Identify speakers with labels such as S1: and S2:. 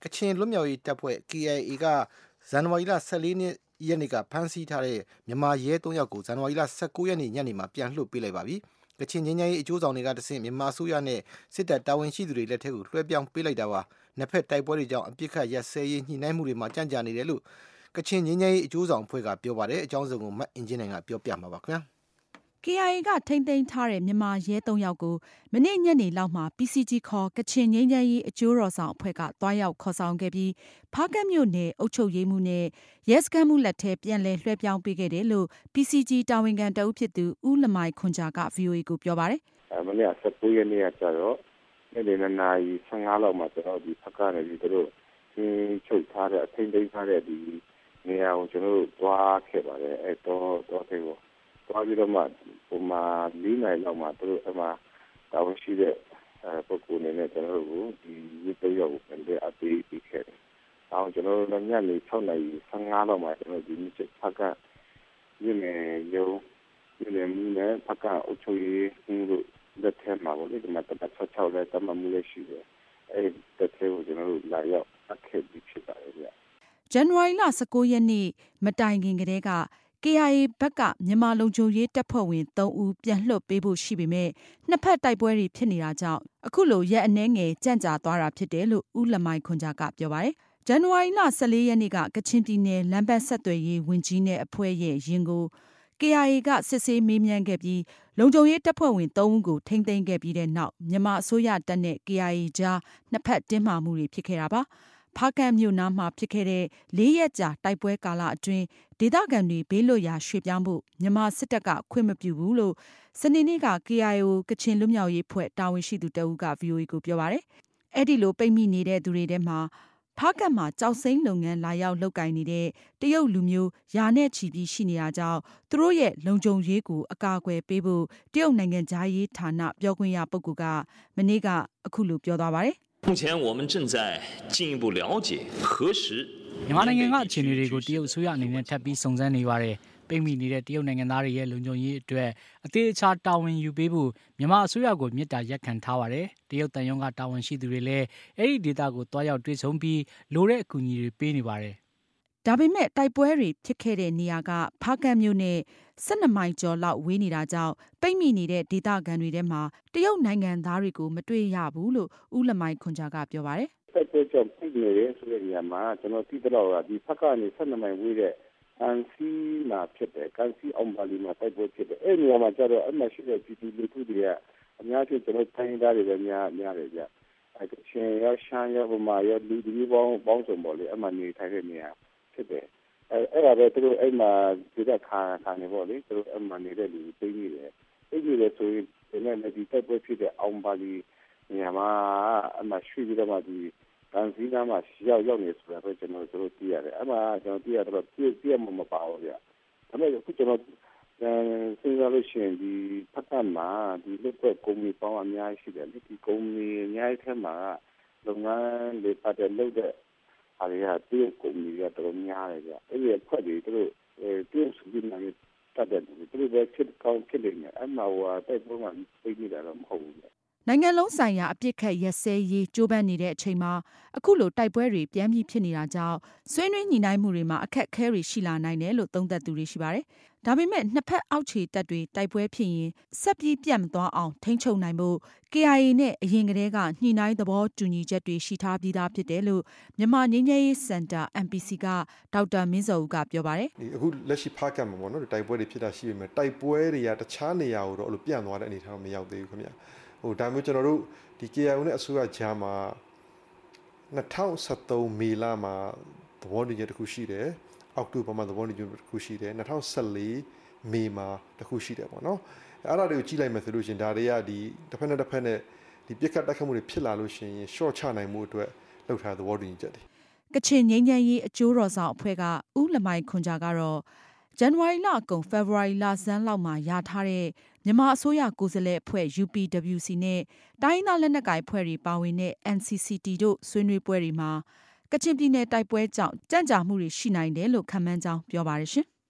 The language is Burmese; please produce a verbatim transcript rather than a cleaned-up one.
S1: ကချင်လွတ်မြောက်ရေးတပ်ဖွဲ့ K I A ကဇန်နဝါရီလဆယ့်လေးရက်နေ့ကဖမ်းဆီးထားတဲ့မြန်မာရဲသုံးယောက်ကိုဇန်နဝါရီလဆယ့်ကိုရက်နေ့ညနေမှာပြန်လွှတ်ပေးလိုက်ပါပြီ။ကချင်ငြိမ်းချမ်းရေးအကျိုးဆောင်တွေကတဆင့်မြန်မာအစိုးရနဲ့စစ်တပ်တာဝန်ရှိသူတွေလက်ထက်ကိုလွှဲပြောင်းပေးလိုက်တာပါ။နှစ်ဖက်တိုက်ပွဲတွေကြောင့်အပြစ်ခတ်ရက်စဲရေးညှိနှိုင်းမှုတွေမှာကြန့်ကြာနေတယ်လို့ကချင်ငြိမ်းချမ်းရေးအကျိုးဆောင်အဖွဲ့ကပြောပါတယ်။အကြောင်းစုံကိုမအင်ဂျင်နိုင်ကပြောပြမှာပါခင်ဗျာ။
S2: K I A ကထိန်းသိမ်းထားတဲ့မြန်မာရဲသုံးယောက်ကိုမနေ့ညနေလောက်မှာ P C G ခေါ်ကချင်ငြိမ်းချမ်းရေးအကျိုးတော်ဆောင်အဖွဲ့ကသွားရောက်ခေါ်ဆောင်ခဲ့ပြီးဖားကန့်မြို့နယ်အုပ်ချုပ်ရေးမှူးနဲ့ရဲစခန်းမှူးလက်ထဲပြန်လည်လွှဲပြောင်းပေးခဲ့တယ်လို့ P C G တာဝန်ခံတဦးဖြစ်သူဦးလမိုင်ခွန်ဂျာက ဗွီအိုအေကိုပြောပါတယ်
S3: ။မနေ့ကဆယ့်ကိုရက်နေ့ကကျတော့နေ့လယ်နှစ်နာရီဆယ့်ငါးလောက်မှာကျွန်တော်ဒီဖက်ကနေပြီးတို့ချင်းချုပ်ထားတဲ့အထိန်းသိမ်းထားတဲ့ဒီနေရာကိုကျွန်တော်တို့သွားခဲ့ပါတယ်။အဲတော့တော့သေးကိုသွားပြီးတော့မှပုံမှန်လေးနိုင်လောက်မှာတို့အမှတာဝန်ရှိတဲ့ပုဂ္ဂိုလ်နေနဲ့ကျွန်တော်တို့ဒီဒီတယောက်ကိုပြန်တဲ့အပေးပြီးခဲ့တယ်။အောင်ကျွန်တော်တို့ညနေ၆နာရီဆယ့်ငါးလောက်မှာကျွန်တော်ဒီမြစ်ဖက်ကရင်းနေရုံရင်းနေမှုနဲ့ဖက်ကအုပ်ချုပ်ရေးမှုတို့လက်ထဲမှာပေါ့လေဒီမှာတပတ်၆၆လဲတမမှုလေးရှိတယ်။အဲတစ်ထဲကိုကျွန်တော်တို့လာရောက်အခက်ပြီးဖြစ်ပါတယ်ဗျ
S2: ။ဇန်နဝါရီလဆယ့်ကိုရက်နေ့မတိုင်ခင်ကတည်းကK I A ဘက်ကမြန်မာလုံခြုံရေးတပ်ဖွဲ့ဝင်သုံးဦးပြန်လွှတ်ပေးဖို့ရှိပေမဲ့နှစ်ဖက်တိုက်ပွဲတွေဖြစ်နေတာကြောင့်အခုလိုရက်အနည်းငယ်ကြန့်ကြာသွားတာဖြစ်တယ်လို့ဦးလမိုင်ခွန်ဂျာကပြောပါတယ်။ဇန်နဝါရီလဆယ့်လေးရက်နေ့ကကချင်ပြည်နယ်လမ်းပန်းဆက်သွယ်ရေးဝန်ကြီးနဲ့အဖွဲ့ရဲ့ယာဉ်ကို K I A ကစစ်ဆေးမေးမြန်းခဲ့ပြီးလုံခြုံရေးတပ်ဖွဲ့ဝင်သုံးဦးကိုထိန်းသိမ်းခဲ့ပြီးတဲ့နောက်မြန်မာအစိုးရတပ်နဲ့ K I A ကြားနှစ်ဖက်တင်းမာမှုတွေဖြစ်ခဲ့တာပါ။ဖားကန့်မြို့နားမှာဖြစ်ခဲ့တဲ့လေးရက်ကြာတိုက်ပွဲကာလအတွင်းဒေသခံတွေဘေးလွတ်ရာရွှေ့ပြောင်းဖို့မြန်မာစစ်တပ်ကခွင့်မပြုဘူးလို့စနေနေ့က K I A ကချင်လွတ်မြောက်ရေးဖွဲ့တာဝန်ရှိသူတဦးက ဗွီအိုအေကိုပြောပါတယ်။အဲဒီလိုပိတ်မိနေတဲ့သူတွေထဲမှာဖားကန့်မှာကျောက်စိမ်းလုပ်ငန်းလာရောက်လုပ်ကိုင်နေတဲ့တရုတ်လူမျိုးရာနဲ့ချီပြီးရှိနေတာကြောင့်သူတို့ရဲ့လုံခြုံရေးကိုအကာအကွယ်ပေးဖို့တရုတ်နိုင်ငံသားရေးဌာနပြောခွင့်ရပုဂ္ဂိုလ်ကမနေ့ကအခုလိုပြောသွားပါတယ်။
S4: 目前我们正在进一步了解核实
S5: မြန်မာနိုင်ငံကအခြေအနေတွေကိုတရုတ်အစိုးရအနေနဲ့ထပ်ပြီးစုံစမ်းနေပါတယ်။ပိတ်မိနေတဲ့တရုတ်နိုင်ငံသားတွေရဲ့လုံခြုံရေးအတွက်အသေးအချာတာဝန်ယူပေးဖို့မြန်မာအစိုးရကိုမြစ်တာရက်ခံထားပါတယ်။တရုတ်တန်ယုံကတာဝန်ရှိသူတွေလည်းအဲ့ဒီဒေသကိုတွားရောက်တွေ့ဆုံပြီးလိုတဲ့အကူအညီတွေပေးနေပါတယ်
S2: ။ဒါပေမဲ့တိုက်ပွဲတွေဖြစ်ခဲ့တဲ့နေရာကဖားကန့်မြို့နဲ့ဆယ်နှစ်မိုင်ကျော်လောက်ဝေးနေတာကြောင့်ပိတ်မိနေတဲ့ဒေသခံတွေထဲမှာတရုတ်နိုင်ငံသားတွေကိုမတွေ့ရဘူးလို့ဦးလမိုင်ခွန်ဂျာကပြောပါတယ်
S3: ။တိုက်ပွဲကြောင့်ပြည်နေရဆိုတဲ့နေရာမှာကျွန်တော်သိတော့ကဒီဖက်ကနေဆယ်နှစ်မိုင်ဝေးတဲ့ကန်စီမှာဖြစ်တယ်ကန်စီအောင်ပါလီမှာတိုက်ပွဲဖြစ်တယ်အဲ့ဒီနေရာမှာကျတော့အမှရှိတဲ့ပြည်သူလူထုတွေကအများကြီးကျွန်တော်တိုင်းသားတွေလည်းများများတယ်ကြအဲ့ကချင်းရရှမ်းရဗမာရလူတွေပေါင်းပေါင်းစုံပေါ်လေအမှနေထိုင်တဲ့နေရာဖြစ်တယ်အဲ့အဲ့ဒါပဲသူတို့အဲ့မှာဒီကခါခါနေပေါ့လေသူတို့အမှနေတဲ့လူသိနေတယ်သိနေတယ်ဆိုရင်ဒီနေ့ဒီတိုက်ပွဲဖြစ်တဲ့အောင်ပါလီနေရာမှာအမှရှိပြီးတော့မှဒီကန်စီနာမှာရောက်ရောက်နေဆိုတာပဲကျွန်တော်တို့သိရတယ်အမှကျွန်တော်သိရတော့ပြည့်ပြည့်မမပါဘူးဗျဒါပေမဲ့ခုကျွန်တော်စဉ်းစားလို့ရှိရင်ဒီဖက်ကမှာဒီလက်ကွက်ကုမ္ပဏီပေါင်းအများကြီးရှိတယ်ဒီကုမ္ပဏီအများကြီးထဲမှာလုပ်ငန်းတွေပတ်တဲ့လုပ်တဲ့အားရတဲ့ကုမ္ပဏီကတော်များတယ်ဗျအဲ့ဒီအဖွဲ့တွေသူတို့တရုတ်စုပြီးနေတတ်တယ်သူတို့ပဲဖြစ်ကောင်းဖြစ်နေတယ်အမှဟိုတိုက်ပွဲမှာပြိနေတာတော့မဟုတ်ဘူး
S2: နိုင်ငံလုံးဆိုင်ရာအပြစ်ခတ်ရက်စဲရေးကြိုးပမ်းနေတဲ့အချိန်မှာအခုလိုတိုက်ပွဲတွေပြန်ပြီးဖြစ်နေတာကြောင့်ဆွေးနွေးညှိနှိုင်းမှုတွေမှာအခက်အခဲတွေရှိလာနိုင်တယ်လို့သုံးသပ်သူတွေရှိပါတယ်။ဒါပေမဲ့နှစ်ဖက်အောက်ခြေတပ်တွေတိုက်ပွဲဖြစ်ရင်ဆက်ပြီးပြတ်မသွားအောင်ထိန်းချုပ်နိုင်ဖို့ K I A နဲ့အရင်ကတည်းကညှိနှိုင်းသဘောတူညီချက်တွေရှိထားပြီးသားဖြစ်တယ်လို့မြန်မာငြိမ်းချမ်းရေးစင်တာ M P C ကဒေါက်တာမင်းစောဦးကပြောပါတယ်
S6: ။အခုလက်ရှိဖားကတ်မှာပေါ့နော်တိုက်ပွဲတွေဖြစ်တာရှိပေမဲ့တိုက်ပွဲတွေကတခြားနေရာကိုတော့အဲ့လိုပြန့်သွားတဲ့အနေအထားမရောက်သေးဘူးခင်ဗျာ။ဟိုဒါမျိုးကျွန်တော်တို့ဒီ K I A နဲ့အစိုးရကြားမှာနှစ်ထောင်၁၃မေလမှာသဘောတူညီချက်တစ်ခုရှိတယ်အောက်တိုဘာမှာသဘောတူညီချက်တစ်ခုရှိတယ်၂၀၁၄မေမှာတစ်ခုရှိတယ်ပေါ့နော်အဲ့ဒါတွေကိုကြည့်လိုက်မယ်ဆိုလို့ရှင်ဒါတွေကဒီတစ်ဖက်နဲ့တစ်ဖက်နဲ့ဒီပြစ်ခတ်တိုက်ခတ်မှုတွေဖြစ်လာလို့ရှင် short ချနိုင်မှုအတွက်လုပ်ထားသဘောတူညီချက်တွေ
S2: ကချင်ငြိမ်းချမ်းရေးအကျိုးတော်ဆောင်အဖွဲ့ကဦးလမိုင်ခွန်ဂျာကတော့ဇန်နဝါရီလအကုန်ဖေဖော်ဝါရီလဆန်းလောက်မှာရထားတဲ့မြန်မာအစိုးရကိုယ်စားလှယ်အဖွဲ့ U P W C နဲ့တိုင်းသားလက်နက်ကိုင်အဖွဲ့တွေပါဝင်တဲ့ N C C T တို့ဆွေးနွေးပွဲတွေမှာကချင်ပြည်နယ်တိုက်ပွဲကြောင့်ကြန့်ကြာမှုတွေရှိနိုင်တယ်လို့ခန့်မှန်းကြောင်းပြောပါတယ်ရှင်။